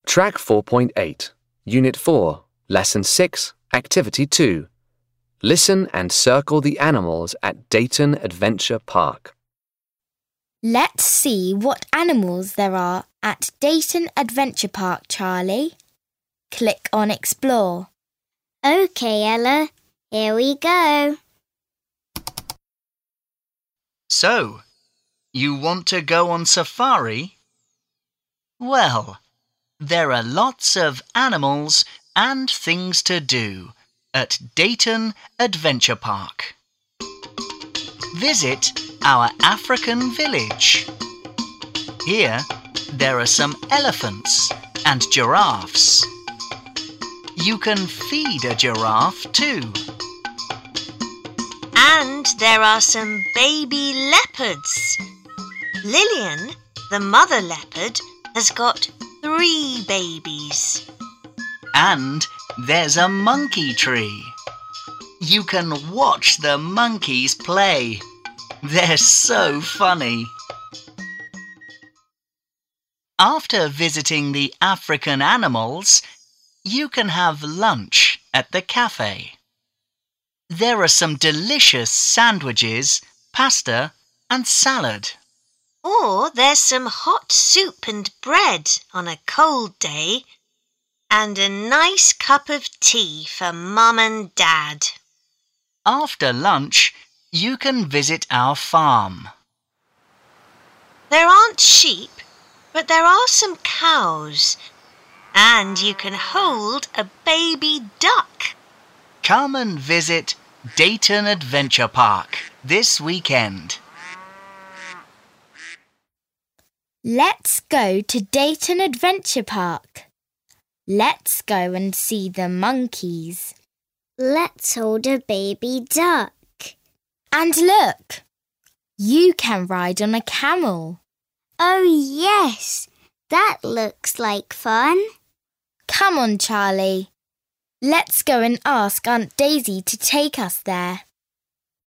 Track 4.8, Unit 4, Lesson 6, Activity 2. Listen and circle the animals at Dayton Adventure Park. Let's see what animals there are at Dayton Adventure Park, Charlie. Click on Explore. OK, Ella. Here we go. So, you want to go on safari? Well, there are lots of animals and things to do at Dayton Adventure Park. Visit our African village. Here, there are some elephants and giraffes. You can feed a giraffe too. And there are some baby leopards. Lillian, the mother leopard, has got 3 babies. And there's a monkey tree. You can watch the monkeys play. They're so funny. After visiting the African animals, you can have lunch at the cafe. There are some delicious sandwiches, pasta and salad. Or there's some hot soup and bread on a cold day, and a nice cup of tea for Mum and Dad. After lunch, you can visit our farm. There aren't sheep, but there are some cows, and you can hold a baby duck. Come and visit Dayton Adventure Park this weekend. Let's go to Dayton Adventure Park. Let's go and see the monkeys. Let's hold a baby duck. And look, you can ride on a camel. Oh, yes. That looks like fun. Come on, Charlie. Let's go and ask Aunt Daisy to take us there.